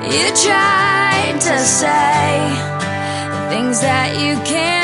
You tried to say things that you can't